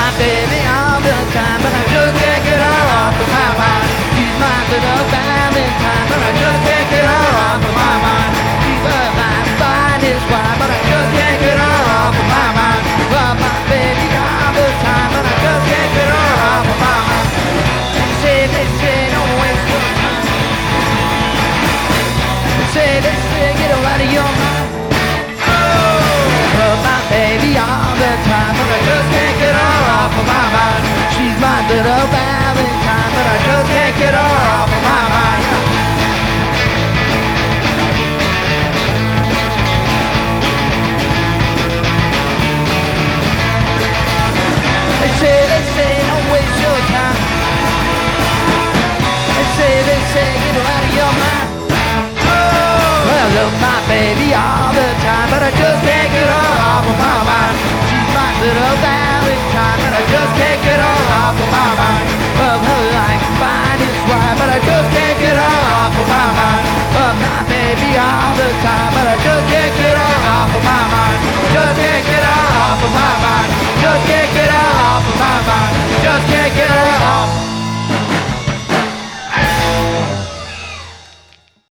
my baby all the time, but I just can't get her off of my mind. She's my little Valentine, but I just can't get her off of my mind. She's my finest wine, but I just can't get her off of my mind. Love my baby all the time, but I just can't get her off of my mind. They say, don't waste your time. They say, get her out of your mind. Love my baby all the time, but I just can't get her off of my mind. She's my little Valentine, but I just can't get her off of my mind. They say, don't waste your time. They say, get her out of your mind. Well, I love my baby all the time, but I just can't get her off of my mind. She's my little Valentine, but I just can't get her off of my mind. Love her like finest wine, but I just can't get her off of my mind. Love my baby all the time, but I just can't get her off of my mind. Just can't get her off of my mind. Just can't get her off of my mind. Just can't